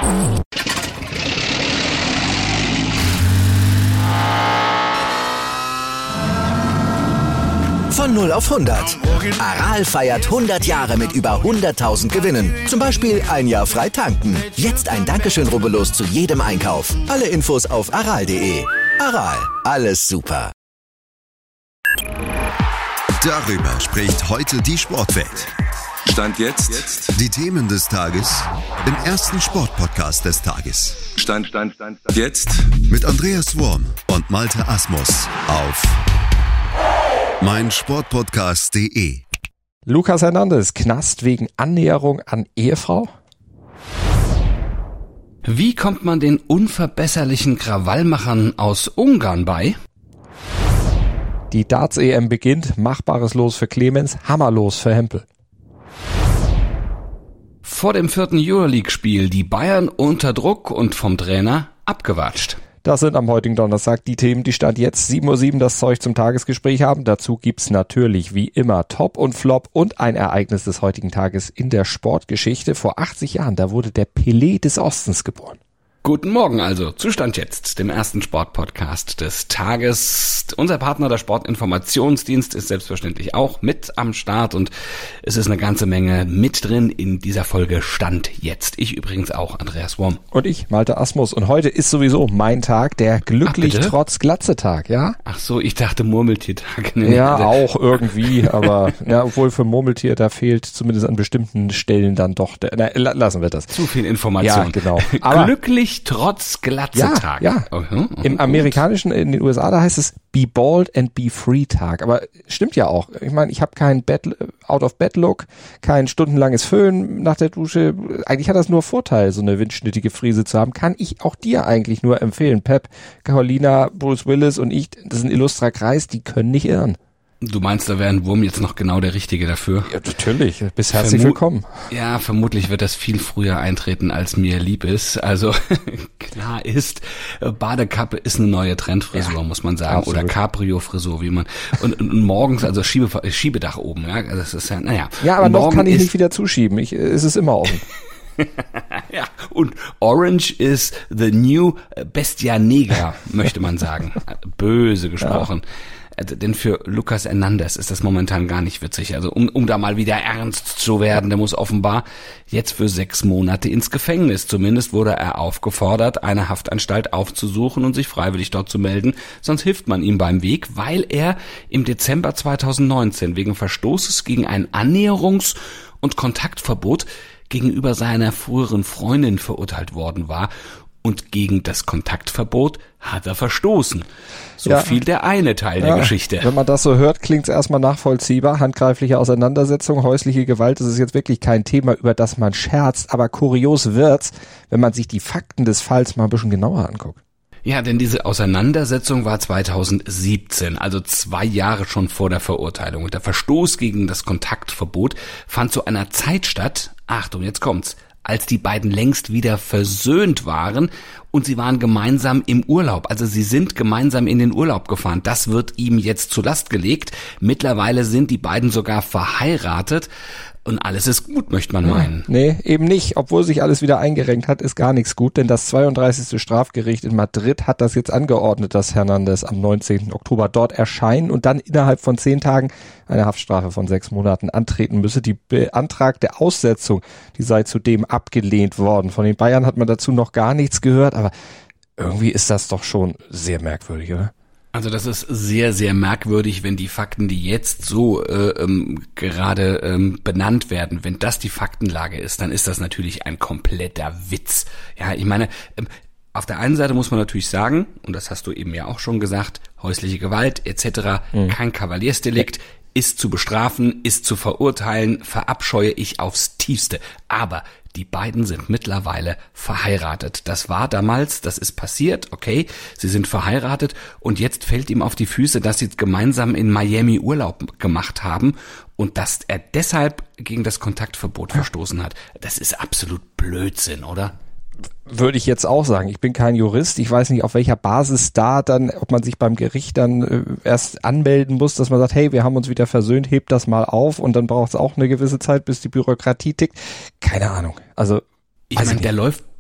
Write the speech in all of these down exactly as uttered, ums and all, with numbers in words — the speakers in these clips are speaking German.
Von null auf hundert. Aral feiert hundert Jahre mit über hunderttausend Gewinnen. Zum Beispiel ein Jahr frei tanken. Jetzt ein Dankeschön, rubbellos zu jedem Einkauf. Alle Infos auf aral punkt de. Aral, alles super. Darüber spricht heute die Sportwelt. Stand jetzt. Die Themen des Tages im ersten Sportpodcast des Tages. Stand, Stand, Stand, Stand. Jetzt. Mit Andreas Worm und Malte Asmus auf meinsportpodcast punkt de. Lucas Hernandez, Knast wegen Annäherung an Ehefrau? Wie kommt man den unverbesserlichen Krawallmachern aus Ungarn bei? Die Darts-E M beginnt, machbares Los für Clemens, Hammerlos für Hempel. Vor dem vierten Euroleague-Spiel die Bayern unter Druck und vom Trainer abgewatscht. Das sind am heutigen Donnerstag die Themen, die Stand jetzt sieben Uhr sieben das Zeug zum Tagesgespräch haben. Dazu gibt's natürlich wie immer Top und Flop und ein Ereignis des heutigen Tages in der Sportgeschichte. Vor achtzig Jahren, da wurde der Pelé des Ostens geboren. Guten Morgen also, zu Stand jetzt, dem ersten Sportpodcast des Tages. Unser Partner, der Sportinformationsdienst, ist selbstverständlich auch mit am Start und es ist eine ganze Menge mit drin in dieser Folge Stand jetzt. Ich übrigens auch, Andreas Worm. Und ich, Malte Asmus. Und heute ist sowieso mein Tag, der glücklich Ach, trotz Glatze-Tag, ja? Ach so, ich dachte Murmeltiertag. Nee, ja, nee. auch irgendwie, aber ja, obwohl für Murmeltier, da fehlt zumindest an bestimmten Stellen dann doch, der, na, lassen wir das. Zu viel Information. Ja, genau. Aber glücklich trotz Glatze-Tag. Ja, ja. Okay, okay, im amerikanischen, in den U S A, da heißt es Be Bald and Be Free Tag. Aber stimmt ja auch. Ich meine, ich habe keinen Out-of-Bed-Look, kein stundenlanges Föhn nach der Dusche. Eigentlich hat das nur Vorteil, so eine windschnittige Frise zu haben. Kann ich auch dir eigentlich nur empfehlen. Pep, Carolina, Bruce Willis und ich, das ist ein illustrer Kreis, die können nicht irren. Du meinst, da wäre ein Wurm jetzt noch genau der Richtige dafür? Ja, natürlich. Bist herzlich Vermu- willkommen. Ja, vermutlich wird das viel früher eintreten, als mir lieb ist. Also klar ist, Badekappe ist eine neue Trendfrisur, ja, muss man sagen. Absolut. Oder Cabrio-Frisur, wie man. Und, und morgens, also Schiebe, Schiebedach oben. Ja, das ist ja, naja. Ja, aber noch kann ich nicht wieder zuschieben. Ich, es ist immer offen. Ja, und Orange is the new Bestia Negra, möchte man sagen. Böse gesprochen. Ja. Denn für Lucas Hernandez ist das momentan gar nicht witzig. Also um, um da mal wieder ernst zu werden, der muss offenbar jetzt für sechs Monate ins Gefängnis. Zumindest wurde er aufgefordert, eine Haftanstalt aufzusuchen und sich freiwillig dort zu melden. Sonst hilft man ihm beim Weg, weil er im Dezember zweitausendneunzehn wegen Verstoßes gegen ein Annäherungs- und Kontaktverbot gegenüber seiner früheren Freundin verurteilt worden war. Und gegen das Kontaktverbot hat er verstoßen. So ja. viel der eine Teil ja. der Geschichte. Wenn man das so hört, klingt es erstmal nachvollziehbar. Handgreifliche Auseinandersetzung, häusliche Gewalt, das ist jetzt wirklich kein Thema, über das man scherzt. Aber kurios wird's, wenn man sich die Fakten des Falls mal ein bisschen genauer anguckt. Ja, denn diese Auseinandersetzung war zweitausendsiebzehn, also zwei Jahre schon vor der Verurteilung. Und der Verstoß gegen das Kontaktverbot fand zu einer Zeit statt, Achtung, jetzt kommt's, als die beiden längst wieder versöhnt waren und sie waren gemeinsam im Urlaub. Also sie sind gemeinsam in den Urlaub gefahren. Das wird ihm jetzt zur Last gelegt. Mittlerweile sind die beiden sogar verheiratet. Und alles ist gut, möchte man meinen. Nee, eben nicht. Obwohl sich alles wieder eingerenkt hat, ist gar nichts gut. Denn das zweiunddreißigste Strafgericht in Madrid hat das jetzt angeordnet, dass Hernandez am neunzehnten Oktober dort erscheinen und dann innerhalb von zehn Tagen eine Haftstrafe von sechs Monaten antreten müsse. Die beantragte Aussetzung, die sei zudem abgelehnt worden. Von den Bayern hat man dazu noch gar nichts gehört, aber irgendwie ist das doch schon sehr merkwürdig, oder? Also das ist sehr, sehr merkwürdig, wenn die Fakten, die jetzt so äh, ähm, gerade ähm, benannt werden, wenn das die Faktenlage ist, dann ist das natürlich ein kompletter Witz. Ja, ich meine, ähm, auf der einen Seite muss man natürlich sagen, und das hast du eben ja auch schon gesagt, häusliche Gewalt et cetera, mhm. kein Kavaliersdelikt, ist zu bestrafen, ist zu verurteilen, verabscheue ich aufs Tiefste. Aber die beiden sind mittlerweile verheiratet. Das war damals, das ist passiert, okay, sie sind verheiratet und jetzt fällt ihm auf die Füße, dass sie gemeinsam in Miami Urlaub gemacht haben und dass er deshalb gegen das Kontaktverbot verstoßen hat. Das ist absolut Blödsinn, oder? Würde ich jetzt auch sagen. Ich bin kein Jurist. Ich weiß nicht, auf welcher Basis da dann, ob man sich beim Gericht dann äh, erst anmelden muss, dass man sagt, hey, wir haben uns wieder versöhnt, hebt das mal auf und dann braucht es auch eine gewisse Zeit, bis die Bürokratie tickt. Keine Ahnung. Also ich meine, der läuft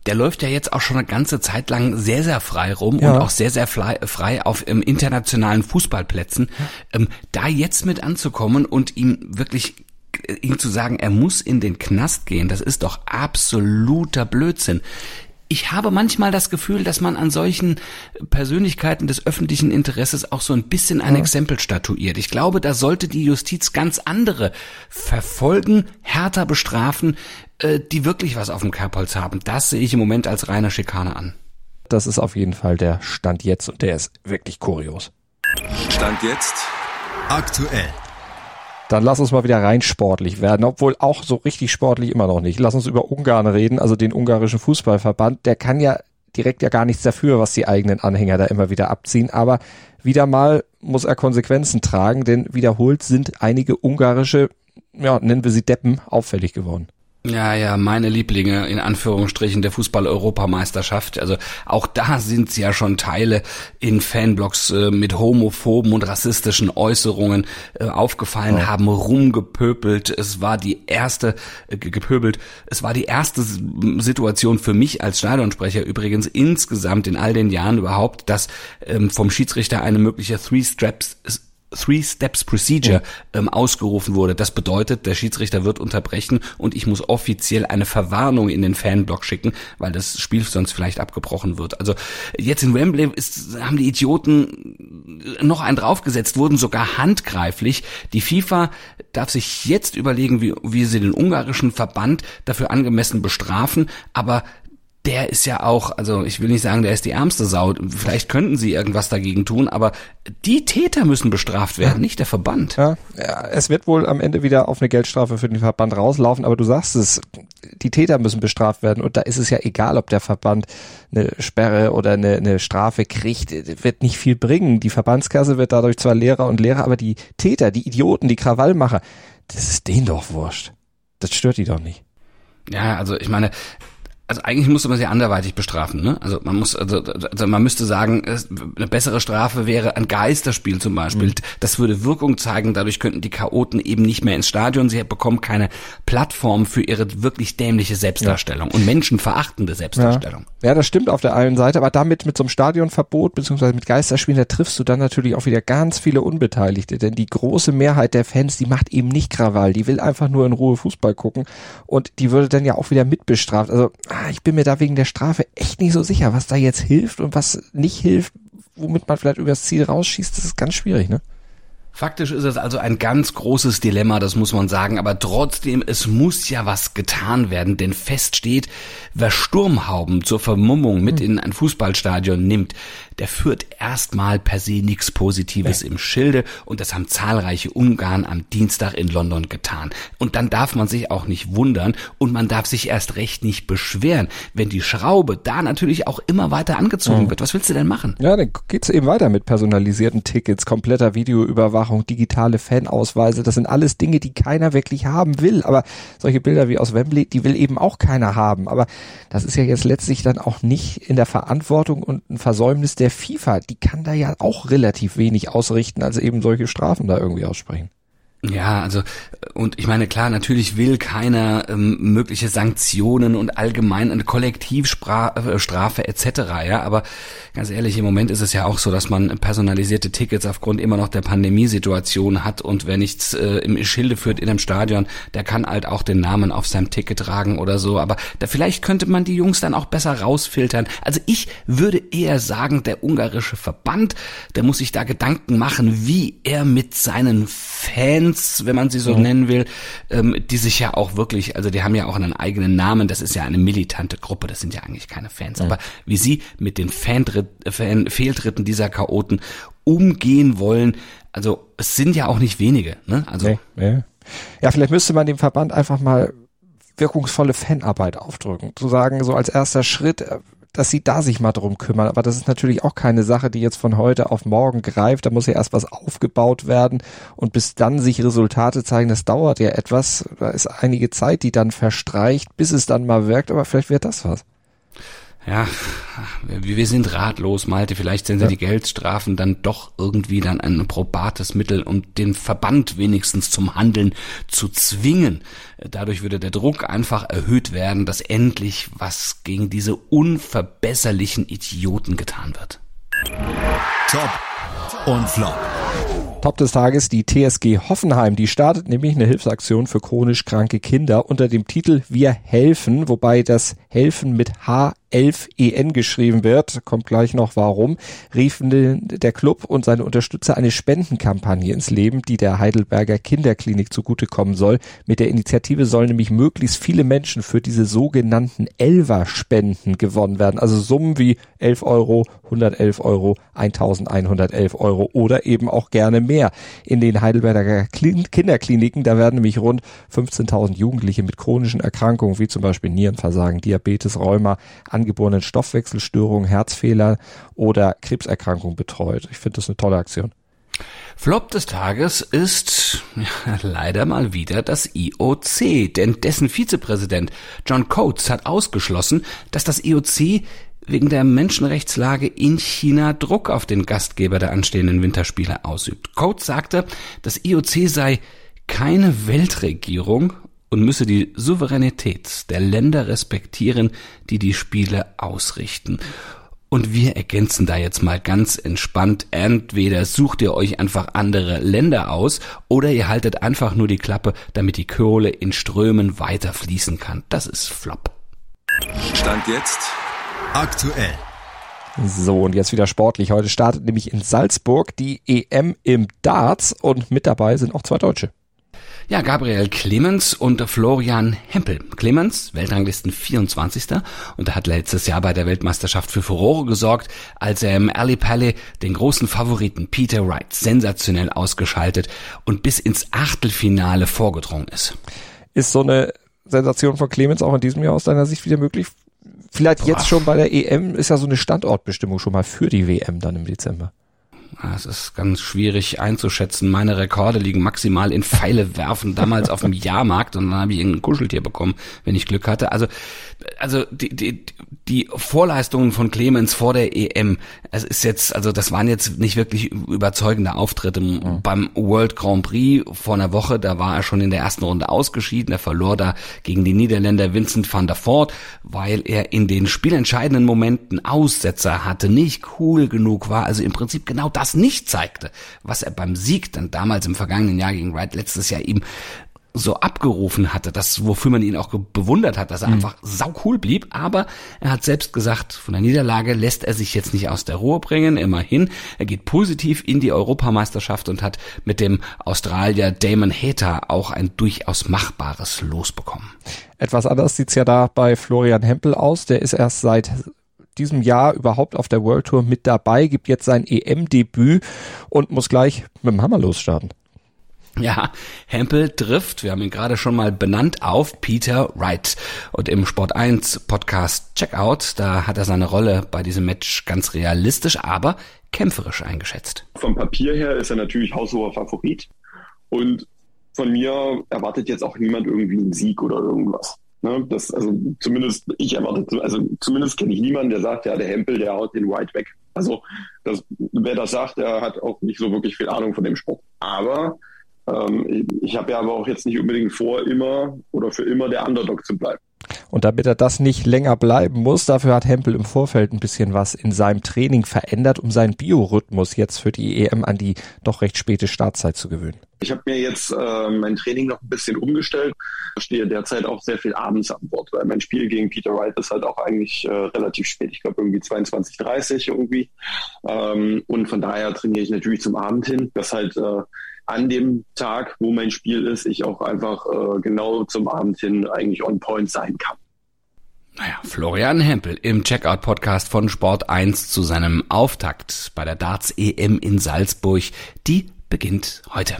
der läuft ja jetzt auch schon eine ganze Zeit lang sehr, sehr frei rum ja. und auch sehr, sehr frei, frei auf ähm, internationalen Fußballplätzen. Ähm, da jetzt mit anzukommen und ihm wirklich ihm zu sagen, er muss in den Knast gehen, das ist doch absoluter Blödsinn. Ich habe manchmal das Gefühl, dass man an solchen Persönlichkeiten des öffentlichen Interesses auch so ein bisschen ein ja. Exempel statuiert. Ich glaube, da sollte die Justiz ganz andere verfolgen, härter bestrafen, äh, die wirklich was auf dem Kerbholz haben. Das sehe ich im Moment als reine Schikane an. Das ist auf jeden Fall der Stand jetzt und der ist wirklich kurios. Stand jetzt aktuell. Dann lass uns mal wieder rein sportlich werden, obwohl auch so richtig sportlich immer noch nicht. Lass uns über Ungarn reden, also den ungarischen Fußballverband. Der kann ja direkt ja gar nichts dafür, was die eigenen Anhänger da immer wieder abziehen. Aber wieder mal muss er Konsequenzen tragen, denn wiederholt sind einige ungarische, ja, nennen wir sie Deppen, auffällig geworden. Ja, ja, meine Lieblinge in Anführungsstrichen der Fußball-Europameisterschaft. Also auch da sind sie ja schon Teile in Fanblogs äh, mit homophoben und rassistischen Äußerungen äh, aufgefallen, ja. haben rumgepöbelt. Es war die erste, äh, gepöbelt, es war die erste Situation für mich als Stadionsprecher übrigens insgesamt in all den Jahren überhaupt, dass ähm, vom Schiedsrichter eine mögliche Three-Straps Three-Steps-Procedure ähm, ausgerufen wurde. Das bedeutet, der Schiedsrichter wird unterbrechen und ich muss offiziell eine Verwarnung in den Fanblock schicken, weil das Spiel sonst vielleicht abgebrochen wird. Also jetzt in Wembley ist, haben die Idioten noch einen draufgesetzt, wurden sogar handgreiflich. Die FIFA darf sich jetzt überlegen, wie, wie sie den ungarischen Verband dafür angemessen bestrafen, aber der ist ja auch, also ich will nicht sagen, der ist die ärmste Sau. Vielleicht könnten sie irgendwas dagegen tun, aber die Täter müssen bestraft werden, ja. nicht der Verband. Ja, ja, es wird wohl am Ende wieder auf eine Geldstrafe für den Verband rauslaufen, aber du sagst es, die Täter müssen bestraft werden und da ist es ja egal, ob der Verband eine Sperre oder eine, eine Strafe kriegt, wird nicht viel bringen. Die Verbandskasse wird dadurch zwar leerer und leerer, aber die Täter, die Idioten, die Krawallmacher, das ist denen doch wurscht. Das stört die doch nicht. Ja, also ich meine, also eigentlich musste man sie anderweitig bestrafen, ne? Also man muss, also, also man müsste sagen, eine bessere Strafe wäre ein Geisterspiel zum Beispiel. Mhm. Das würde Wirkung zeigen. Dadurch könnten die Chaoten eben nicht mehr ins Stadion. Sie bekommen keine Plattform für ihre wirklich dämliche Selbstdarstellung ja. und menschenverachtende Selbstdarstellung. Ja. ja, das stimmt auf der einen Seite, aber damit mit so einem Stadionverbot beziehungsweise mit Geisterspielen, da triffst du dann natürlich auch wieder ganz viele Unbeteiligte, denn die große Mehrheit der Fans, die macht eben nicht Krawall, die will einfach nur in Ruhe Fußball gucken und die würde dann ja auch wieder mitbestraft. Also ich bin mir da wegen der Strafe echt nicht so sicher, was da jetzt hilft und was nicht hilft, womit man vielleicht übers Ziel rausschießt, das ist ganz schwierig, ne? Faktisch ist es also ein ganz großes Dilemma, das muss man sagen, aber trotzdem, es muss ja was getan werden, denn fest steht, wer Sturmhauben zur Vermummung mit in ein Fußballstadion nimmt, der führt erstmal per se nichts Positives ja. im Schilde und das haben zahlreiche Ungarn am Dienstag in London getan. Und dann darf man sich auch nicht wundern und man darf sich erst recht nicht beschweren, wenn die Schraube da natürlich auch immer weiter angezogen mhm. wird. Was willst du denn machen? Ja, dann geht's eben weiter mit personalisierten Tickets, kompletter Videoüberwachung, digitale Fanausweise. Das sind alles Dinge, die keiner wirklich haben will. Aber solche Bilder wie aus Wembley, die will eben auch keiner haben. Aber das ist ja jetzt letztlich dann auch nicht in der Verantwortung und ein Versäumnis der FIFA, die kann da ja auch relativ wenig ausrichten, als eben solche Strafen da irgendwie aussprechen. Ja, also und ich meine, klar, natürlich will keiner ähm, mögliche Sanktionen und allgemein eine Kollektivstrafe et cetera. Ja, aber ganz ehrlich, im Moment ist es ja auch so, dass man personalisierte Tickets aufgrund immer noch der Pandemiesituation hat und wer nichts äh, im Schilde führt in einem Stadion, der kann halt auch den Namen auf seinem Ticket tragen oder so. Aber da vielleicht könnte man die Jungs dann auch besser rausfiltern. Also ich würde eher sagen, der ungarische Verband, der muss sich da Gedanken machen, wie er mit seinen Fans, wenn man sie so mhm. nennen will, ähm, die sich ja auch wirklich, also die haben ja auch einen eigenen Namen, das ist ja eine militante Gruppe, das sind ja eigentlich keine Fans, mhm. aber wie sie mit den Fantritt, Fan, Fehltritten dieser Chaoten umgehen wollen, also es sind ja auch nicht wenige, ne? Also nee, nee. Ja, vielleicht müsste man dem Verband einfach mal wirkungsvolle Fanarbeit aufdrücken, zu sagen, so als erster Schritt, dass sie da sich mal drum kümmern. Aber das ist natürlich auch keine Sache, die jetzt von heute auf morgen greift. Da muss ja erst was aufgebaut werden und bis dann sich Resultate zeigen, das dauert ja etwas. Da ist einige Zeit, die dann verstreicht, bis es dann mal wirkt. Aber vielleicht wird das was. Ja, wir sind ratlos, Malte. Vielleicht sind ja die Geldstrafen dann doch irgendwie dann ein probates Mittel, um den Verband wenigstens zum Handeln zu zwingen. Dadurch würde der Druck einfach erhöht werden, dass endlich was gegen diese unverbesserlichen Idioten getan wird. Top und Flop. Top des Tages, die T S G Hoffenheim, die startet nämlich eine Hilfsaktion für chronisch kranke Kinder unter dem Titel Wir helfen, wobei das Helfen mit H elf E N geschrieben wird, kommt gleich noch warum, riefen der Club und seine Unterstützer eine Spendenkampagne ins Leben, die der Heidelberger Kinderklinik zugutekommen soll. Mit der Initiative sollen nämlich möglichst viele Menschen für diese sogenannten Elfer-Spenden gewonnen werden, also Summen wie elf Euro, hundertelf Euro, eintausendeinhundertelf Euro oder eben auch gerne mehr. In den Heidelberger Kinderkliniken, da werden nämlich rund fünfzehntausend Jugendliche mit chronischen Erkrankungen wie zum Beispiel Nierenversagen, Diabetes, Rheuma, angeborenen Stoffwechselstörungen, Herzfehler oder Krebserkrankungen betreut. Ich finde das eine tolle Aktion. Flop des Tages ist ja, leider mal wieder das I O C, denn dessen Vizepräsident John Coates hat ausgeschlossen, dass das I O C wegen der Menschenrechtslage in China Druck auf den Gastgeber der anstehenden Winterspiele ausübt. Coates sagte, das I O C sei keine Weltregierung und müsse die Souveränität der Länder respektieren, die die Spiele ausrichten. Und wir ergänzen da jetzt mal ganz entspannt, entweder sucht ihr euch einfach andere Länder aus oder ihr haltet einfach nur die Klappe, damit die Kohle in Strömen weiter fließen kann. Das ist Flop. Stand jetzt aktuell. So, und jetzt wieder sportlich. Heute startet nämlich in Salzburg die E M im Darts und mit dabei sind auch zwei Deutsche. Ja, Gabriel Clemens und Florian Hempel. Clemens, Weltranglisten vierundzwanzigster und er hat letztes Jahr bei der Weltmeisterschaft für Furore gesorgt, als er im Ali Pali den großen Favoriten Peter Wright sensationell ausgeschaltet und bis ins Achtelfinale vorgedrungen ist. Ist so eine Sensation von Clemens auch in diesem Jahr aus deiner Sicht wieder möglich? Vielleicht Boah. Jetzt schon bei der E M ist ja so eine Standortbestimmung schon mal für die W M dann im Dezember. Es ist ganz schwierig einzuschätzen. Meine Rekorde liegen maximal in Pfeile werfen, damals auf dem Jahrmarkt, und dann habe ich irgendein Kuscheltier bekommen, wenn ich Glück hatte. Also, also die, die, die Vorleistungen von Clemens vor der E M, es ist jetzt, also das waren jetzt nicht wirklich überzeugende Auftritte. Mhm. Beim World Grand Prix vor einer Woche, da war er schon in der ersten Runde ausgeschieden. Er verlor da gegen den Niederländer Vincent van der Voort, weil er in den spielentscheidenden Momenten Aussetzer hatte, nicht cool genug war, also im Prinzip genau das nicht zeigte, was er beim Sieg dann damals im vergangenen Jahr gegen Wright letztes Jahr ihm so abgerufen hatte, das, wofür man ihn auch bewundert hat, dass er mhm. einfach saucool blieb, aber er hat selbst gesagt, von der Niederlage lässt er sich jetzt nicht aus der Ruhe bringen, immerhin, er geht positiv in die Europameisterschaft und hat mit dem Australier Damon Hayter auch ein durchaus machbares Los bekommen. Etwas anders sieht's ja da bei Florian Hempel aus, der ist erst seit diesem Jahr überhaupt auf der World Tour mit dabei, gibt jetzt sein E M-Debüt und muss gleich mit dem Hammer losstarten. Ja, Hempel trifft, wir haben ihn gerade schon mal benannt, auf Peter Wright. Und im Sport eins Podcast Checkout, da hat er seine Rolle bei diesem Match ganz realistisch, aber kämpferisch eingeschätzt. Vom Papier her ist er natürlich haushoher Favorit. Und von mir erwartet jetzt auch niemand irgendwie einen Sieg oder irgendwas. Ne, das, also zumindest ich erwarte, also zumindest kenne ich niemanden, der sagt, ja, der Hempel, der haut den White weg. Also das, wer das sagt, der hat auch nicht so wirklich viel Ahnung von dem Sport. Aber ähm, ich, ich habe ja aber auch jetzt nicht unbedingt vor, immer oder für immer der Underdog zu bleiben. Und damit er das nicht länger bleiben muss, dafür hat Hempel im Vorfeld ein bisschen was in seinem Training verändert, um seinen Biorhythmus jetzt für die E M an die doch recht späte Startzeit zu gewöhnen. Ich habe mir jetzt äh, mein Training noch ein bisschen umgestellt. Ich stehe derzeit auch sehr viel abends an Bord, weil mein Spiel gegen Peter Wright ist halt auch eigentlich äh, relativ spät. Ich glaube irgendwie zweiundzwanzig Uhr dreißig irgendwie. Ähm, und von daher trainiere ich natürlich zum Abend hin, dass halt äh, an dem Tag, wo mein Spiel ist, ich auch einfach äh, genau zum Abend hin eigentlich on point sein kann. Naja, Florian Hempel im Checkout-Podcast von Sport eins zu seinem Auftakt bei der Darts-E M in Salzburg. Die beginnt heute.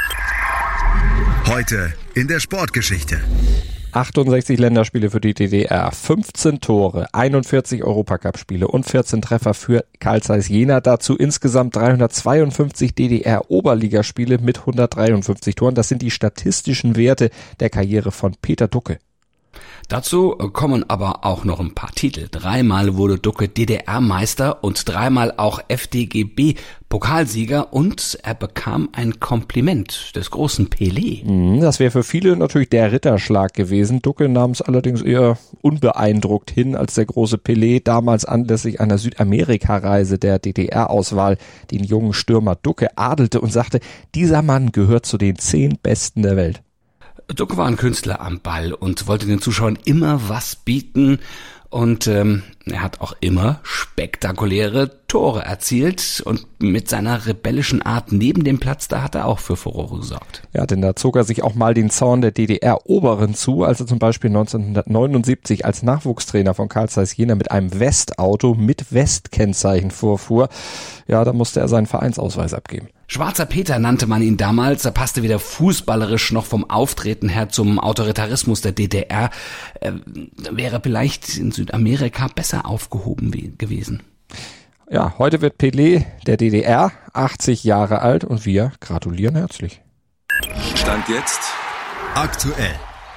Heute in der Sportgeschichte. achtundsechzig Länderspiele für die D D R, fünfzehn Tore, einundvierzig Europacup-Spiele und vierzehn Treffer für Carl Zeiss Jena. Dazu insgesamt dreihundertzweiundfünfzig D D R-Oberligaspiele mit hundertdreiundfünfzig Toren. Das sind die statistischen Werte der Karriere von Peter Ducke. Dazu kommen aber auch noch ein paar Titel. Dreimal wurde Ducke D D R-Meister und dreimal auch F D G B-Pokalsieger und er bekam ein Kompliment des großen Pelé. Das wäre für viele natürlich der Ritterschlag gewesen. Ducke nahm es allerdings eher unbeeindruckt hin, als der große Pelé damals anlässlich einer Südamerika-Reise der D D R-Auswahl den jungen Stürmer Ducke adelte und sagte, dieser Mann gehört zu den zehn Besten der Welt. Ducke war ein Künstler am Ball und wollte den Zuschauern immer was bieten und ähm, er hat auch immer spektakuläre Tore erzielt und mit seiner rebellischen Art neben dem Platz, da hat er auch für Furore gesorgt. Ja, denn da zog er sich auch mal den Zorn der D D R-Oberen zu, als er zum Beispiel neunzehnhundertneunundsiebzig als Nachwuchstrainer von Carl Zeiss Jena mit einem Westauto mit Westkennzeichen vorfuhr. Ja, da musste er seinen Vereinsausweis abgeben. Schwarzer Peter nannte man ihn damals, er passte weder fußballerisch noch vom Auftreten her zum Autoritarismus der D D R, er wäre vielleicht in Südamerika besser aufgehoben gewesen. Ja, heute wird Pelé der D D R achtzig Jahre alt und wir gratulieren herzlich. Stand jetzt Aktuell.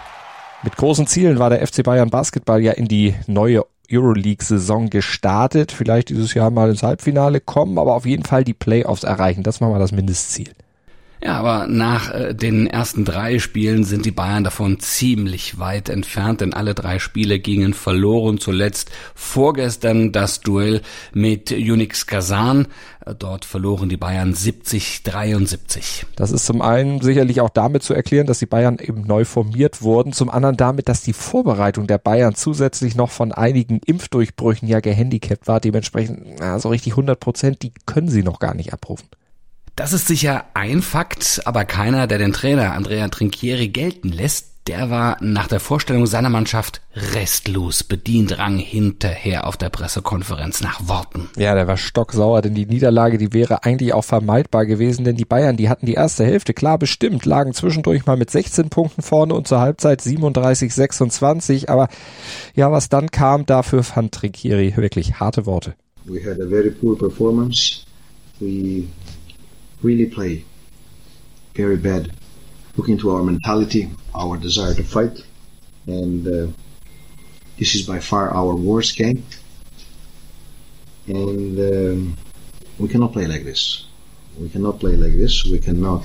Mit großen Zielen war der F C Bayern Basketball ja in die neue Euroleague-Saison gestartet. Vielleicht dieses Jahr mal ins Halbfinale kommen, aber auf jeden Fall die Playoffs erreichen. Das war mal das Mindestziel. Ja, aber nach äh, den ersten drei Spielen sind die Bayern davon ziemlich weit entfernt, denn alle drei Spiele gingen verloren. Zuletzt vorgestern das Duell mit Unix Kazan. Dort verloren die Bayern siebzig dreiundsiebzig. Das ist zum einen sicherlich auch damit zu erklären, dass die Bayern eben neu formiert wurden. Zum anderen damit, dass die Vorbereitung der Bayern zusätzlich noch von einigen Impfdurchbrüchen ja gehandicapt war. Dementsprechend, na, so richtig hundert Prozent, die können sie noch gar nicht abrufen. Das ist sicher ein Fakt, aber keiner, der den Trainer Andrea Trinchieri gelten lässt. Der war nach der Vorstellung seiner Mannschaft restlos bedient, rang hinterher auf der Pressekonferenz nach Worten. Ja, der war stocksauer, denn die Niederlage, die wäre eigentlich auch vermeidbar gewesen, denn die Bayern, die hatten die erste Hälfte klar bestimmt, lagen zwischendurch mal mit sechzehn Punkten vorne und zur Halbzeit siebenunddreißig sechsundzwanzig, aber ja, was dann kam, dafür fand Trinchieri wirklich harte Worte. We had a very poor performance. We really play very bad. Look into our mentality, our desire to fight, and uh, this is by far our worst game. And um, we cannot play like this. We cannot play like this. We cannot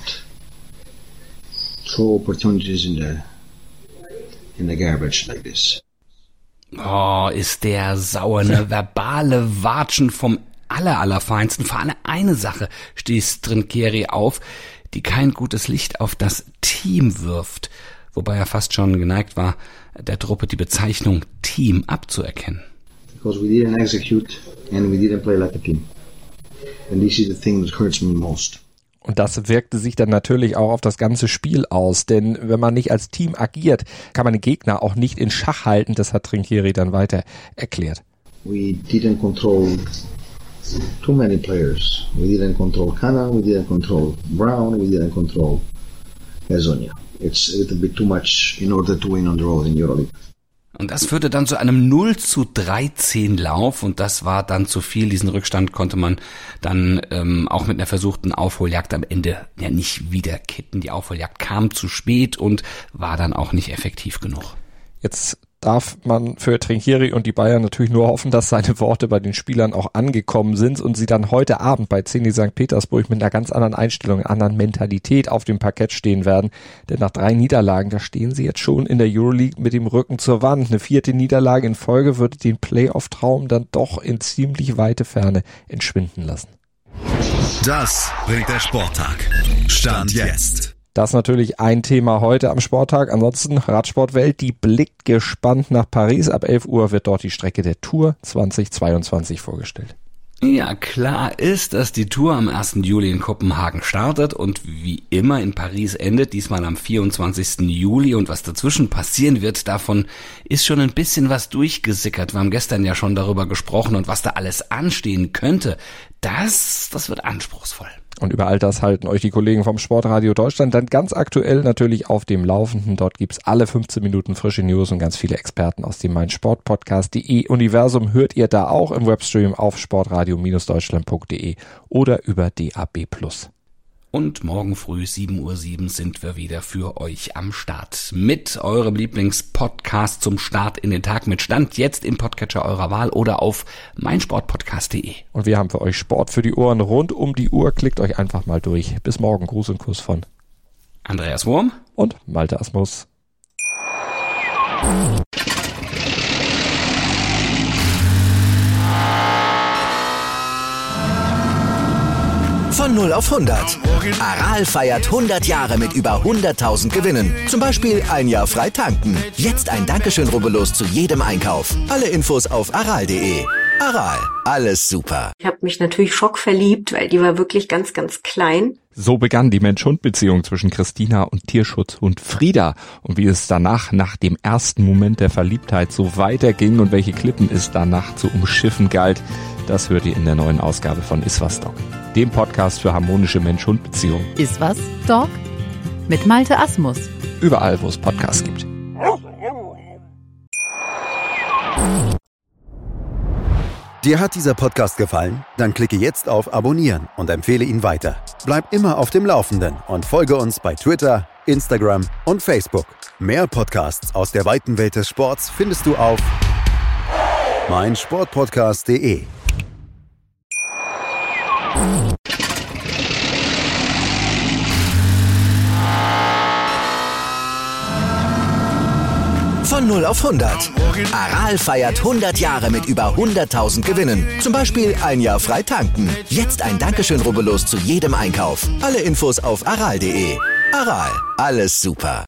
throw opportunities in the in the garbage like this. Oh, ist der sauer, ne? Verbale Watschen vom aller, allerfeinsten. Vor allem eine Sache stieß Trinchieri auf, die kein gutes Licht auf das Team wirft, wobei er fast schon geneigt war, der Truppe die Bezeichnung Team abzuerkennen. Because we didn't execute and we didn't play like a team. And this is the thing that hurts me most. Und das wirkte sich dann natürlich auch auf das ganze Spiel aus, denn wenn man nicht als Team agiert, kann man den Gegner auch nicht in Schach halten, das hat Trinchieri dann weiter erklärt. We didn't control too many players. We didn't control Kana, we didn't control Brown, we didn't control Hezonja. It's a little bit too much in order to win on the road in Euroleague. Und das führte dann zu einem null zu dreizehn Lauf und das war dann zu viel. Diesen Rückstand konnte man dann ähm, auch mit einer versuchten Aufholjagd am Ende ja nicht wieder kitten. Die Aufholjagd kam zu spät und war dann auch nicht effektiv genug. Jetzt darf man für Trinchieri und die Bayern natürlich nur hoffen, dass seine Worte bei den Spielern auch angekommen sind und sie dann heute Abend bei Zenit Sankt Petersburg mit einer ganz anderen Einstellung, einer anderen Mentalität auf dem Parkett stehen werden. Denn nach drei Niederlagen, da stehen sie jetzt schon in der Euroleague mit dem Rücken zur Wand. Eine vierte Niederlage in Folge würde den Playoff-Traum dann doch in ziemlich weite Ferne entschwinden lassen. Das bringt der Sporttag. Stand jetzt. Das ist natürlich ein Thema heute am Sporttag. Ansonsten Radsportwelt, die blickt gespannt nach Paris. Ab elf Uhr wird dort die Strecke der Tour zwanzig zweiundzwanzig vorgestellt. Ja, klar ist, dass die Tour am ersten Juli in Kopenhagen startet und wie immer in Paris endet, diesmal am vierundzwanzigsten Juli. Und was dazwischen passieren wird, davon ist schon ein bisschen was durchgesickert. Wir haben gestern ja schon darüber gesprochen und was da alles anstehen könnte, das, das wird anspruchsvoll. Und über all das halten euch die Kollegen vom Sportradio Deutschland dann ganz aktuell natürlich auf dem Laufenden. Dort gibt's alle fünfzehn Minuten frische News und ganz viele Experten aus dem meinsportpodcast punkt de Universum hört ihr da auch im Webstream auf sportradio Bindestrich deutschland punkt de oder über D A B plus. Und morgen früh sieben Uhr sieben sind wir wieder für euch am Start mit eurem Lieblingspodcast zum Start in den Tag mit Stand jetzt im Podcatcher eurer Wahl oder auf meinsportpodcast punkt de. Und wir haben für euch Sport für die Ohren rund um die Uhr. Klickt euch einfach mal durch. Bis morgen. Gruß und Kuss von Andreas Wurm und Malte Asmus. Von null auf hundert. Aral feiert hundert Jahre mit über hunderttausend Gewinnen. Zum Beispiel ein Jahr frei tanken. Jetzt ein Dankeschön, rubbellos zu jedem Einkauf. Alle Infos auf aral punkt de. Aral, alles super. Ich habe mich natürlich schockverliebt, weil die war wirklich ganz, ganz klein. So begann die Mensch-Hund-Beziehung zwischen Christina und Tierschutzhund Frieda. Und wie es danach, nach dem ersten Moment der Verliebtheit, so weiterging und welche Klippen es danach zu umschiffen galt, das hört ihr in der neuen Ausgabe von Iswas Dog, dem Podcast für harmonische Mensch-Hund-Beziehungen. Iswas Dog mit Malte Asmus. Überall, wo es Podcasts gibt. Dir hat dieser Podcast gefallen? Dann klicke jetzt auf Abonnieren und empfehle ihn weiter. Bleib immer auf dem Laufenden und folge uns bei Twitter, Instagram und Facebook. Mehr Podcasts aus der weiten Welt des Sports findest du auf meinsportpodcast punkt de. Von null auf hundert. Aral feiert hundert Jahre mit über hunderttausend Gewinnen. Zum Beispiel ein Jahr frei tanken. Jetzt ein Dankeschön, rubbellos zu jedem Einkauf. Alle Infos auf aral punkt de. Aral, alles super.